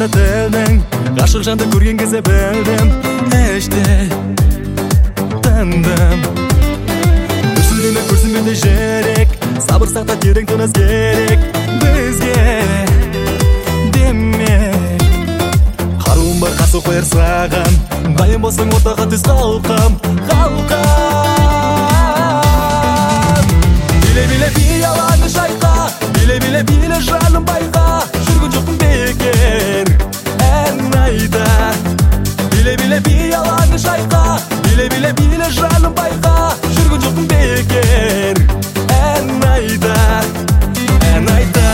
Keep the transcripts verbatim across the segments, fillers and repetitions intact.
қара тілдің, ғашық жанды көрген кезде білдім, іштей тындым. Дүрсілдеме көрсінбеуде жүрек, сабыр сақта терең тыныс керек бізге демек. Қаруым бар қарсы қояр саған, дайын болсаң ортаға түс қалқам, қалқам. Биле-биле бияланы шайқа, биле-биле-биле жаным байқа, жүрген жоқпын бекер ән айда. Биле-биле бияланы шайқа, биле-биле-биле жаным байқа, жүрген жоқпын бекер ән айда, ән айда.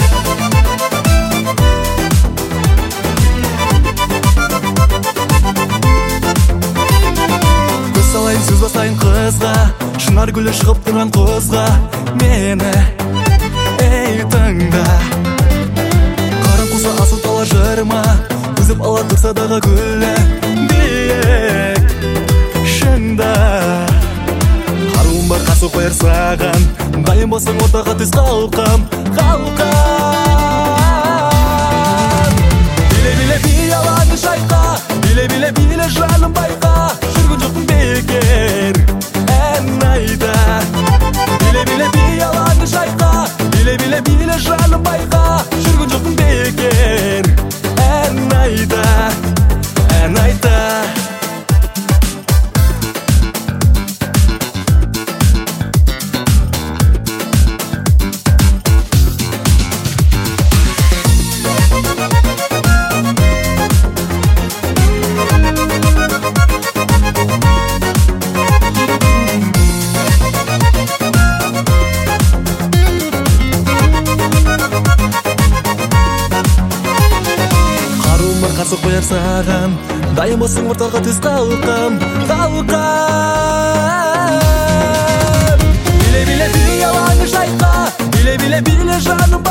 Көз салайын сөз басайын қызға, шынар гүлі шығып тұрған қозға мені, ей тыңда. Қарым қуса асыл тала жырма, үзіп ала тұрса дағы гүлі биік шында. Қаруым бар қарсы қояр саған, дайын болсаң ортаға түс қалқам, қалқам. Биле-биле бияланы шайқа, биле-биле-биле жаным байқа, жүрген жоқпын бекер ән айда. Биле-биле бияланы шайқа, биле-биле-биле жаным байқа, жүрген жоқпын бекер ән айда, ән айда. Қарсы қояр саған, дайын болсаң ортаға түс қалқам, қалқам. Биле-биле бияланы шайқа, биле-биле-биле жаным